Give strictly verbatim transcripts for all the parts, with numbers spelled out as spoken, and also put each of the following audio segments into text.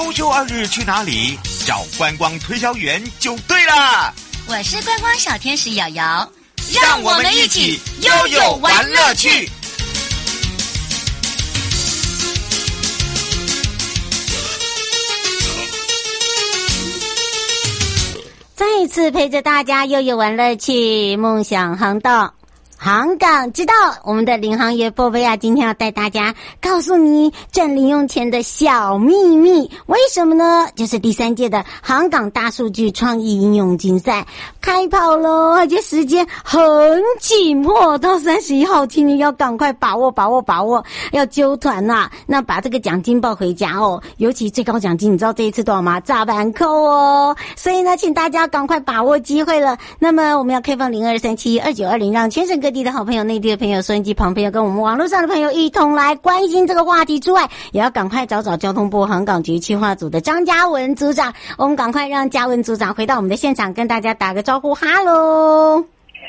周休二日去哪里？找观光推销员就对了。 我是观光小天使瑶瑶， 让我们一起悠悠玩乐趣。 再一次陪着大家悠悠玩乐趣，梦想航道。航港知道，我们的领航员波菲亚今天要带大家告诉你赚零用钱的小秘密。为什么呢？就是第三届的航港大数据创意应用竞赛开跑喽，而且时间很紧迫，到三十一号，请你要赶快把握把握把握，要揪团啦！那把这个奖金抱回家哦，尤其最高奖金，你知道这一次多少吗？炸板扣哦！所以呢，请大家赶快把握机会了。那么我们要开放零二三七二九二零，让全省各地的好朋友、内地的朋友、收音机旁朋友跟我们网络上的朋友一同来关心这个话题之外，也要赶快找找交通部航港局企划组的张嘉文组长。我们赶快让嘉文组长回到我们的现场，跟大家打个招呼。哈喽。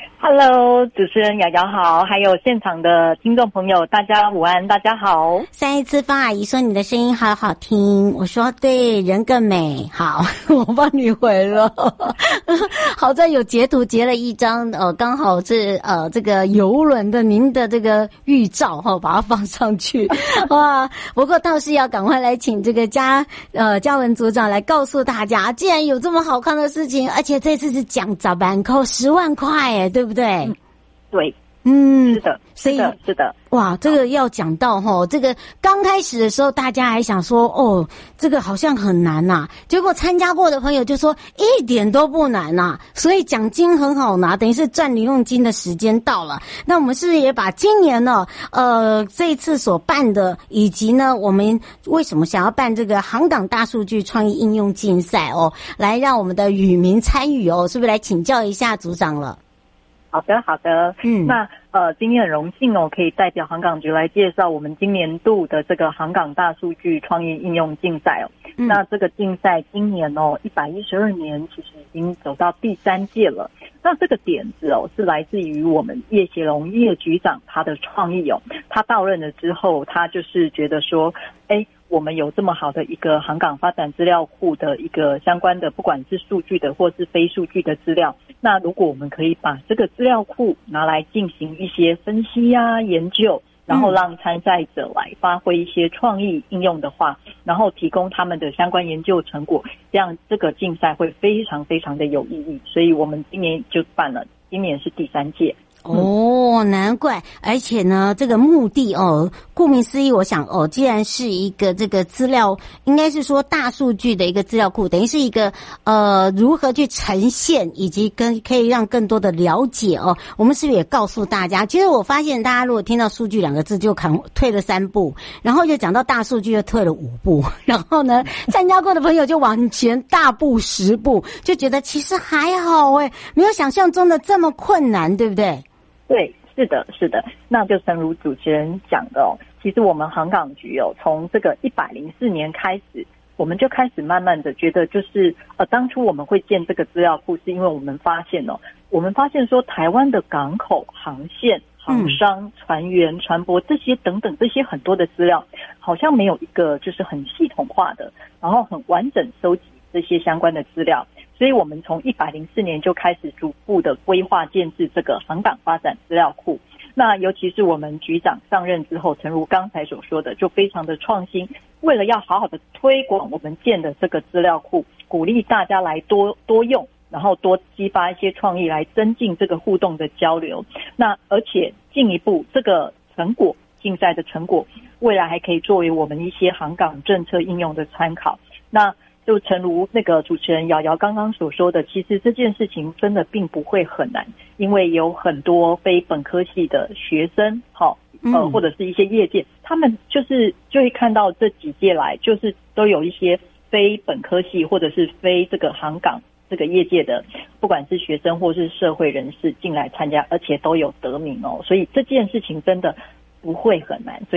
Hello， 主持人瑶瑶好，还有现场的听众朋友，大家午安，大家好。 上一次方阿姨说你的声音好好听，我说对，人更美。好，我帮你回了。好在有截图截了一张，呃，刚好是呃这个邮轮的您的这个预照哈，把它放上去。哇，不过倒是要赶快来请这个嘉呃嘉文组长来告诉大家，既然有这么好看的事情，而且这次是奖早班扣十万块耶，对不对？对不对？ 对， 嗯， 是的， 所以是的，是的。 哇，这个要讲到齁，这个刚开始的时候，大家还想说，哦，这个好像很难呐、啊。结果参加过的朋友就说，一点都不难呐、啊。所以奖金很好拿，等于是赚零用金的时间到了。那我们是不是也把今年呢，呃，这一次所办的，以及呢，我们为什么想要办这个航港大数据创意应用竞赛哦，来让我们的渔民参与哦，是不是来请教一下组长了？ 好的，好的。 嗯， 那呃，今天很荣幸哦，可以代表航港局来介绍我们今年度的这个航港大数据创意应用竞赛哦。嗯、那这个竞赛今年哦，一百一十二年，其实已经走到第三届了。那这个点子哦，是来自于我们叶协龙叶局长他的创意哦。他到任了之后，他就是觉得说，哎，我们有这么好的一个航港发展资料库的一个相关的，不管是数据的或是非数据的资料，那如果我们可以把这个资料库拿来进行一些分析啊、研究，然后让参赛者来发挥一些创意应用的话，然后提供他们的相关研究成果，这样这个竞赛会非常非常的有意义。所以我们今年就办了，今年是第三届。 哦，难怪！而且呢，这个目的哦，顾名思义，我想哦，既然是一个这个资料，应该是说大数据的一个资料库，等于是一个呃如何去呈现，以及跟可以让更多的了解哦。我们是不是也告诉大家？其实我发现大家如果听到数据两个字就砍退了三步，然后就讲到大数据就退了五步，然后呢，参加过的朋友就往前大步十步，就觉得其实还好诶，没有想象中的这么困难，对不对？ 对，是的，是的，那就正如主持人讲的哦，其实我们航港局哦，从这个一百零四年开始，我们就开始慢慢的觉得，就是呃，当初我们会建这个资料库，是因为我们发现哦，我们发现说台湾的港口、航线、航商、船员、船舶这些等等这些很多的资料，好像没有一个就是很系统化的，然后很完整收集这些相关的资料。所以我们从一百零四年就开始逐步的规划建制这个航港发展资料库。那尤其是我们局长上任之后，诚如刚才所说的，就非常的创新。为了要好好的推广我们建的这个资料库，鼓励大家来多多用，然后多激发一些创意来增进这个互动的交流。那而且进一步，这个成果竞赛的成果，未来还可以作为我们一些航港政策应用的参考。那就诚如那个主持人瑶瑶刚刚所说的，其实这件事情真的并不会很难，因为有很多非本科系的学生，好，呃，或者是一些业界，他们就是就会看到这几届来，就是都有一些非本科系或者是非这个航港这个业界的，不管是学生或是社会人士进来参加，而且都有得名哦，所以这件事情真的不会很难，所以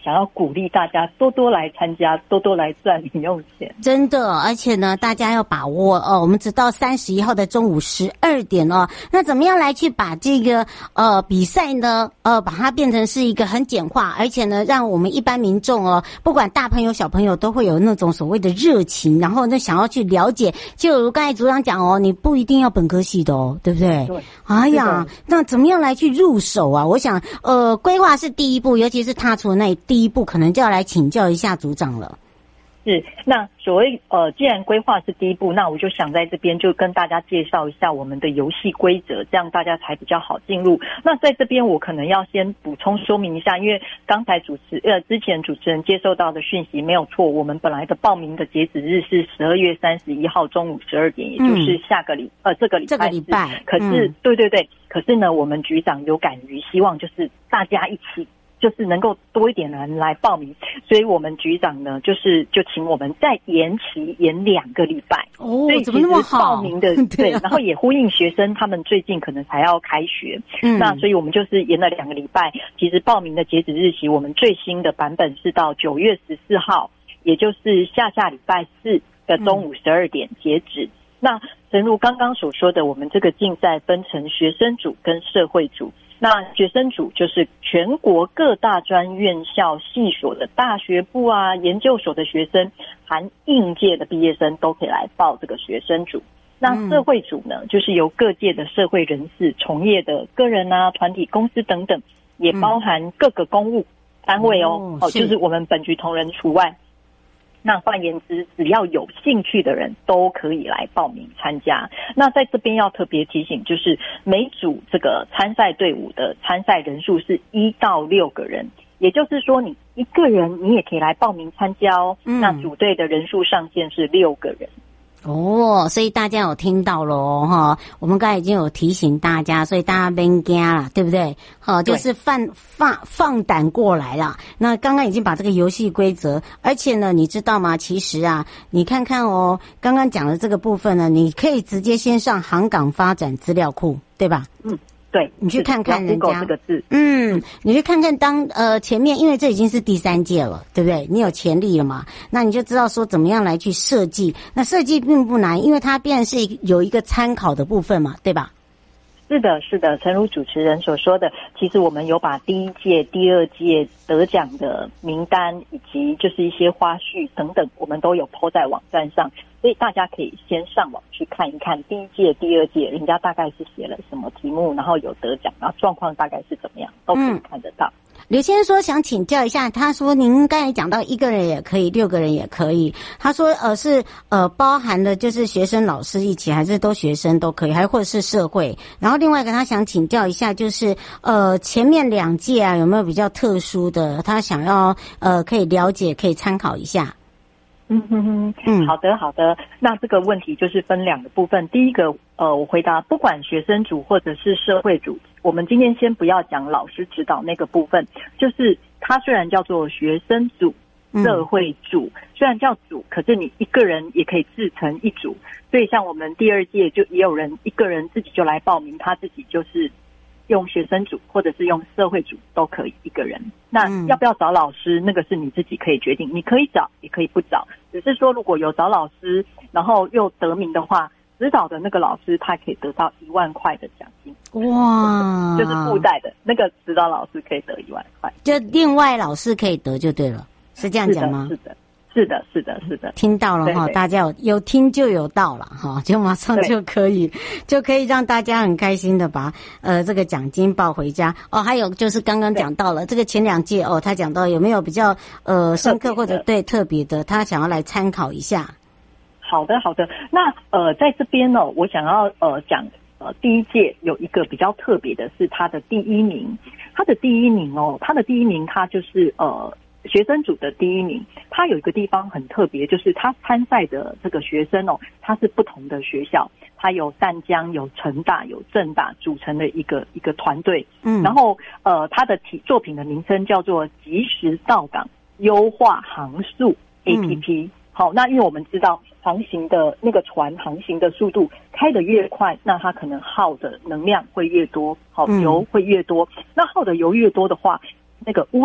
想要鼓励大家多多来参加，多多来赚零用钱。 真的，而且呢，大家要把握哦。我们直到三十一号的中午十二点哦。那怎么样来去把这个呃比赛呢？呃，把它变成是一个很简化，而且呢，让我们一般民众哦，不管大朋友小朋友都会有那种所谓的热情，然后呢，想要去了解。就如刚才组长讲哦，你不一定要本科系的哦，对不对？ 对。 哎呀，那怎么样来去入手啊？我想，呃，规划是第一步，尤其是踏出那第一步，可能就要来请教一下组长了。 是，那所谓呃，既然规划是第一步，那我就想在这边就跟大家介绍一下我们的游戏规则，这样大家才比较好进入。那在这边我可能要先补充说明一下，因为刚才主持呃之前主持人接受到的讯息没有错，我们本来的报名的截止日是十二月三十一号中午十二点，也就是下个礼、嗯、呃这个礼拜这个礼拜。 可是、嗯、对对对，可是呢，我们局长有感于希望就是大家一起。就是能够多一点人来报名，所以我们局长呢，就是就请我们再延期延两个礼拜。 哦，怎么那么好？ 报名的对，然后也呼应学生他们最近可能才要开学，嗯，那所以我们就是延了两个礼拜。其实报名的截止日期，我们最新的版本是到九月十四号，也就是下下礼拜四的中午十二点截止。嗯、那正如刚刚所说的，我们这个竞赛分成学生组跟社会组。那学生组就是全国各大专院校系所的大学部啊、研究所的学生，含应届的毕业生都可以来报这个学生组。那社会组呢，就是由各界的社会人士、从业的个人啊、团体、公司等等，也包含各个公务单位哦，哦，就是我们本局同仁除外。那换言之，只要有兴趣的人都可以来报名参加。那在这边要特别提醒，就是每组这个参赛队伍的参赛人数是一到六个人，也就是说，你一个人你也可以来报名参加哦。嗯、那组队的人数上限是六个人。 哦，所以大家有听到咯哈，我们刚才已经有提醒大家，所以大家别惊了，对不对？好，就是放放放胆过来啦。那刚刚已经把这个游戏规则，而且呢，你知道吗？其实啊，你看看哦，刚刚讲的这个部分呢，你可以直接先上航港发展资料库，对吧？嗯。 对， 你去看看人家这个字， 嗯，你去看看当呃前面，因为这已经是第三届了，对不对？你有潜力了嘛？那你就知道说怎么样来去设计。那设计并不难，因为它必然是有一个参考的部分嘛，对吧？ 是的，是的，诚如主持人所说的，其实我们有把第一届、第二届得奖的名单以及就是一些花絮等等，我们都有 po 在网站上，所以大家可以先上网去看一看第一届、第二届人家大概是写了什么题目，然后有得奖，然后状况大概是怎么样，都可以看得到。嗯， 刘先生说想请教一下，他说您刚才讲到一个人也可以，六个人也可以。他说呃是呃包含了就是学生老师一起，还是都学生都可以，还或者是社会。然后另外一个他想请教一下，就是呃前面两届啊有没有比较特殊的，他想要呃可以了解可以参考一下。 嗯哼哼，嗯，好的好的。那这个问题就是分两个部分。第一个，呃，我回答，不管学生组或者是社会组，我们今天先不要讲老师指导那个部分，就是它虽然叫做学生组、社会组，嗯、虽然叫组，可是你一个人也可以自成一组。所以像我们第二届就也有人一个人自己就来报名，他自己就是用学生组或者是用社会组都可以一个人。那要不要找老师，那个是你自己可以决定，你可以找也可以不找，只是说如果有找老师然后又得名的话，指导的那个老师他可以得到一万块的奖金。哇，就是附带的那个指导老师可以得一万块， 就另外老师可以得就对了，是这样讲吗？ 是的是的是的是的， 听到了哈，大家有有听就有到了哈，就马上就可以就可以让大家很开心的把呃这个奖金抱回家哦。还有就是刚刚讲到了这个前两届哦，他讲到有没有比较呃深刻或者对特别的，他想要来参考一下。 好的好的，那呃在这边呢，我想要呃讲呃第一届有一个比较特别的是他的第一名，他的第一名哦，他的第一名他就是呃。学生组的第一名，他有一个地方很特别，就是他参赛的这个学生哦，他是不同的学校，他有淡江、有成大、有政大组成的一个一个团队。嗯，然后呃，他的体作品的名称叫做即时到港优化航速 A P P。嗯，好，那因为我们知道航行的那个船航行的速度开得越快，那它可能耗的能量会越多，好，油会越多。嗯，那耗的油越多的话，那个污染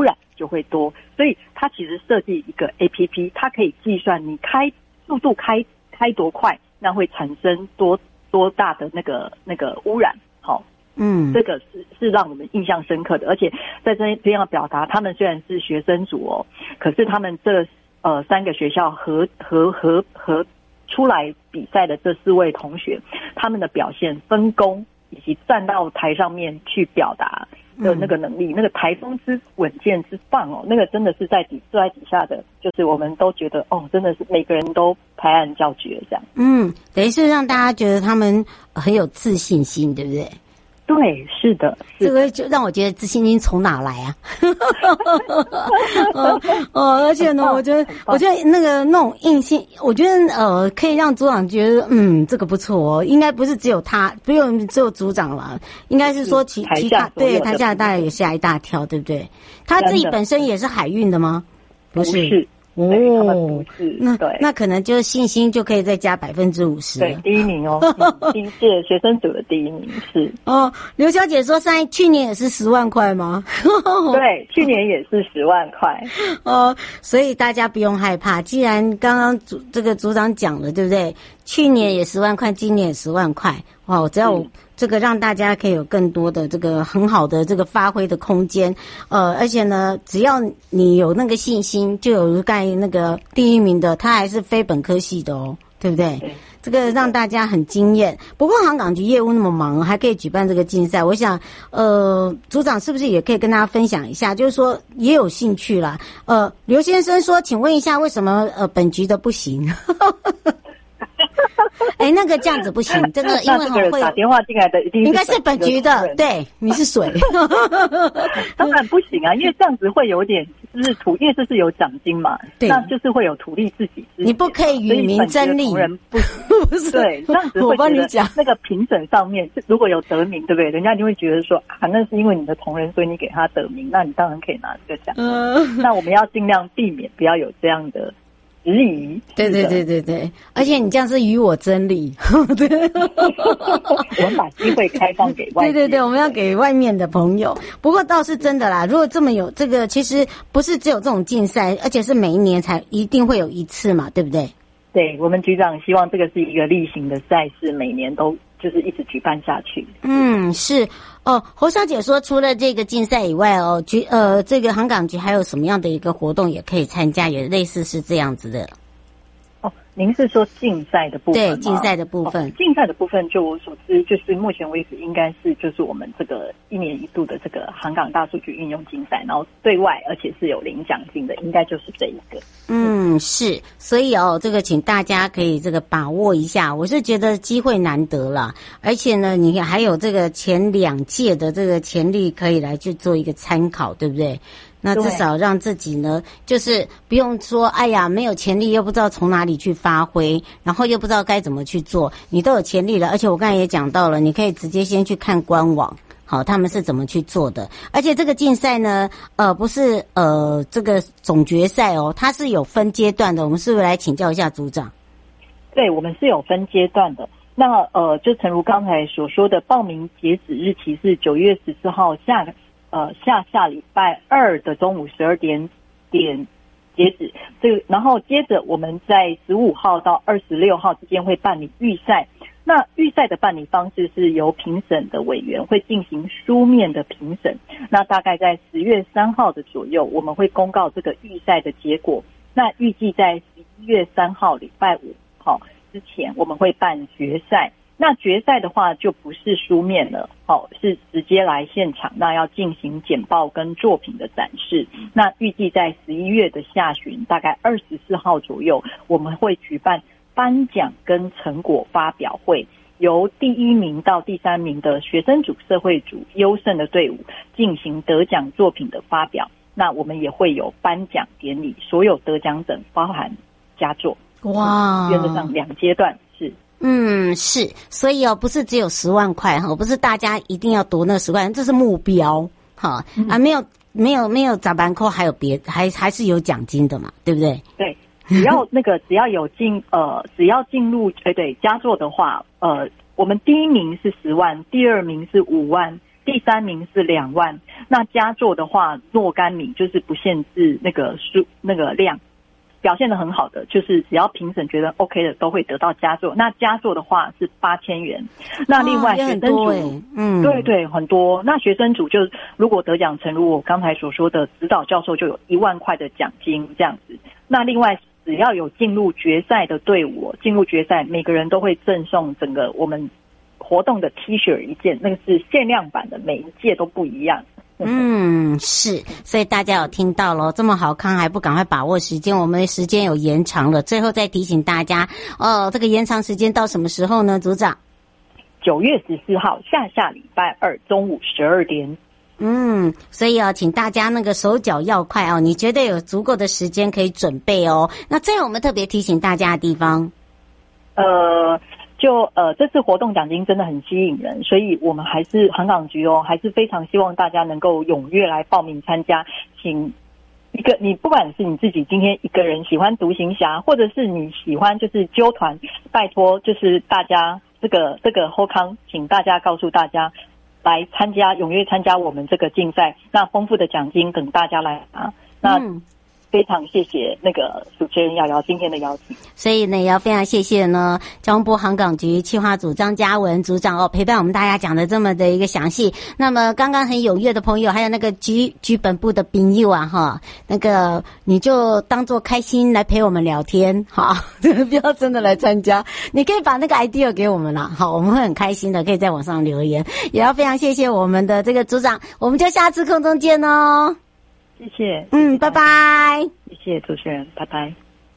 就会多。所以它其实设计一个 A P P， 它可以计算你开速度开开多快，那会产生多多大的那个那个污染。好，嗯，这个是是让我们印象深刻的。而且在这边要表达，他们虽然是学生组哦，可是他们这呃三个学校合合合合出来比赛的这四位同学，他们的表现分工以及站到台上面去表达的那个能力，嗯、那个台风之稳健之棒哦，那个真的是在底坐在底下的，就是我们都觉得哦，真的是每个人都拍案叫绝这样。嗯， 等于是让大家觉得他们很有自信心，对不对？ 对，是的，是的， 这个就让我觉得自信心从哪来啊？哦哦，而且呢，我觉得，我觉得那个那种硬性，我觉得呃，可以让组长觉得，嗯，这个不错哦。应该不是只有他，不用只有组长了，应该是说其其他对台下大家也吓一大跳，对不对？他自己本身也是海运的吗？ 不是。不是哦，那那可能就信心就可以再加百分之五十。 对，第一名哦，第一届学生组的第一名是哦。刘小姐说，上去年也是十万块吗？ 对，去年也是十万块哦。所以大家不用害怕，既然刚刚组这个组长讲了，对不对？去年也十万块，今年也十万块，哇！我只要我这个让大家可以有更多的这个很好的这个发挥的空间，呃，而且呢，只要你有那个信心，就有刚才那个第一名的，他还是非本科系的哦，对不对？对，这个让大家很惊艳。不过航港局业务那么忙，还可以举办这个竞赛，我想，呃，组长是不是也可以跟大家分享一下？就是说也有兴趣啦。呃，刘先生说，请问一下，为什么呃本局的不行？哎，那个这样子不行，这个因为很会打电话进来的一定是应该是本局的，对，你是水， 当然不行啊，因为这样子会有点就是土，因为这是有奖金嘛，对，那就是会有土地自己， 你不可以与民争利， 人不不是对，这样子会觉得那个评审上面如果有得名，对不对？人家就会觉得说啊，那是因为你的同仁，所以你给他得名，那你当然可以拿这个奖。嗯，那我们要尽量避免不要有这样的质疑， 对对对对对，而且你这样是与我争利，对， 我们把机会开放给外面， 对对对，我们要给外面的朋友。不过倒是真的啦，如果这么有这个，其实不是只有这种竞赛，而且是每一年才一定会有一次嘛，对不对？ 对，我们局长希望这个是一个例行的赛事，每年都就是一直举办下去。 嗯，是哦。侯小姐说，除了这个竞赛以外哦，局呃，这个航港局还有什么样的一个活动也可以参加，也类似是这样子的。 哦，您是说竞赛的部分吗？ 对，竞赛的部分。 哦，竞赛的部分，就我所知，就是目前为止应该是就是我们这个一年一度的这个航港大数据运用竞赛，然后对外而且是有领奖金的，应该就是这一个。 嗯，是，所以哦，这个请大家可以这个把握一下。我是觉得机会难得啦，而且呢，你还有这个前两届的这个潜力可以来去做一个参考，对不对？那至少让自己呢，就是不用说，哎呀，没有潜力又不知道从哪里去发挥，然后又不知道该怎么去做，你都有潜力了。而且我刚才也讲到了，你可以直接先去看官网。好，他们是怎么去做的？而且这个竞赛呢，呃，不是呃这个总决赛哦，它是有分阶段的。我们是不是来请教一下组长？ 对，我们是有分阶段的。那呃，就诚如刚才所说的，报名截止日期是九月十四号下呃下下礼拜二的中午十二点点截止。这个，然后接着我们在十五号到二十六号之间会办理预赛。那预赛的办理方式是由评审的委员会进行书面的评审，那大概在十月三号的左右，我们会公告这个预赛的结果。那预计在十一月三号礼拜五好之前，我们会办决赛。那决赛的话就不是书面了，好，是直接来现场，那要进行简报跟作品的展示。那预计在十一月的下旬，大概二十四号左右，我们会举办颁奖跟成果发表会，由第一名到第三名的学生组、社会组优胜的队伍进行得奖作品的发表。那我们也会有颁奖典礼，所有得奖者包含佳作。哇，原则上两阶段是。 嗯，是，所以哦，不是只有十万块哈，不是大家一定要夺那十万，这是目标哈、嗯、啊，没有没有没有砸板扣，还有别还还是有奖金的嘛，对不对？ 对。只要那个只要有进呃，只要进入哎对佳作的话，呃，我们第一名是十万，第二名是五万，第三名是两万。 那佳作的话，若干名就是不限制那个数那个量，表现得很好的，就是只要评审觉得 OK 的，都会得到佳作。那佳作的话是八千元。那另外学生组， 哦、嗯， 对对，很多。那学生组就如果得奖，诚如我刚才所说的，指导教授就有一万块的奖金这样子。那另外只要有进入决赛的队伍，进入决赛，每个人都会赠送整个我们活动的 T 恤一件，那个是限量版的，每一届都不一样。 嗯，是，所以大家有听到咯，这么好康还不赶快把握时间，我们时间有延长了。最后再提醒大家，哦，这个延长时间到什么时候呢？组长， 九月十四号，下下礼拜二中午十二点。 嗯，所以哦，请大家那个手脚要快哦，你绝对有足够的时间可以准备哦。那最后我们特别提醒大家的地方， 呃。就呃，这次活动奖金真的很吸引人，所以我们还是航港局哦，还是非常希望大家能够踊跃来报名参加。请一个你不管是你自己今天一个人喜欢独行侠，或者是你喜欢就是揪团，拜托就是大家这个这个后康，请大家告诉大家来参加，踊跃参加我们这个竞赛。那丰富的奖金等大家来拿。那、嗯非常谢谢那个主持人瑶瑶今天的邀请， 所以呢也要非常谢谢呢交通部航港局企划组张嘉文组长哦，陪伴我们大家讲的这么的一个详细。那么刚刚很踊跃的朋友，还有那个局局本部的朋友啊哈，那个你就当作开心来陪我们聊天，好，不要真的来参加。你可以把那个 idea 给我们啦，好，我们会很开心的，可以在网上留言。也要非常谢谢我们的这个组长，我们就下次空中见哦。 谢谢， 嗯，拜拜。 谢谢主持人，拜拜。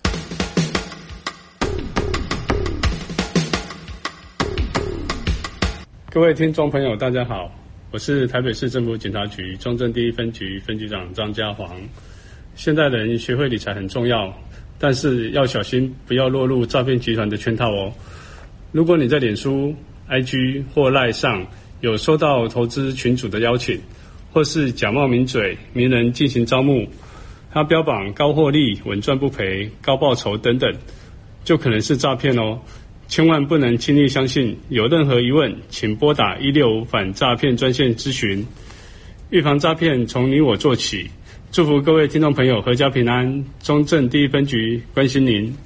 各位听众朋友，大家好，我是台北市政府警察局中正第一分局分局长张家煌。现代人学会理财很重要，但是要小心，不要落入诈骗集团的圈套哦。如果你在脸书、I G 或 LINE 上有收到投资群组的邀请，或是假冒名嘴、名人进行招募，他标榜高获利、稳赚不赔、高报酬等等，就可能是诈骗哦。千万不能轻易相信，有任何疑问，请拨打一六五反诈骗专线咨询。预防诈骗从你我做起，祝福各位听众朋友阖家平安。中正第一分局关心您。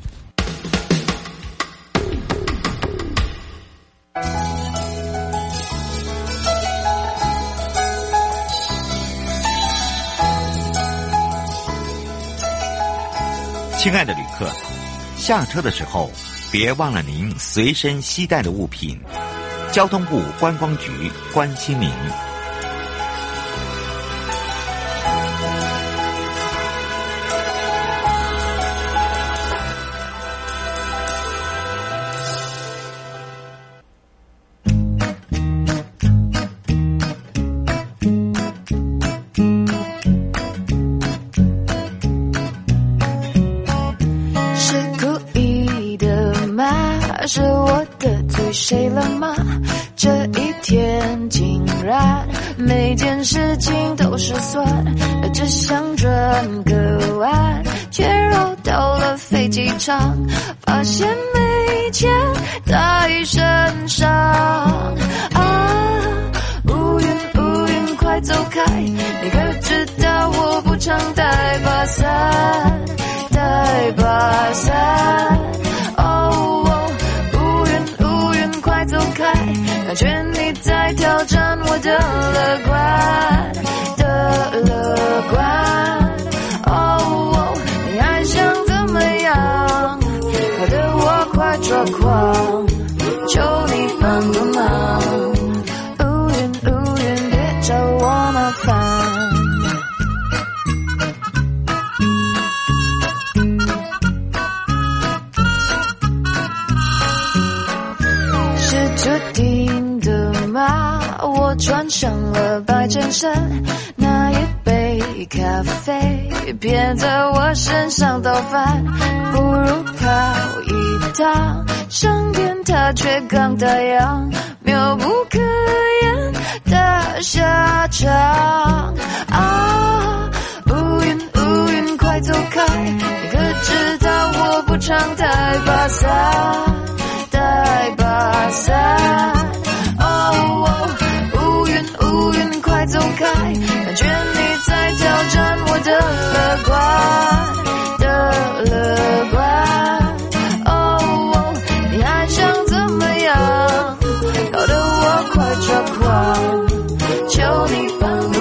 亲爱的旅客，下车的时候别忘了您随身携带的物品。交通部观光局关心您。 是我得罪谁了吗？这一天竟然每件事情都失算，只想转个弯，却绕到了飞机场，发现没钱在身上。啊，乌云乌云快走开，你可知道我不常带把伞，带把伞。感觉你在挑战我的乐观的乐观。哦，你还想怎么样？搞得我快抓狂，求你帮个忙。乌云乌云，别找我麻烦。是注定的吗？我穿上了白衬衫，那一杯咖啡别在我身上倒翻，不如跑一趟上天它却刚打烊，妙不可言的下场。啊，乌云乌云快走开，你可知道我不常带把伞，带把伞。哦，乌云乌云快快走开，感觉你在挑战我的乐观的乐观。哦，你还想怎么样？搞得我快抓狂，求你帮我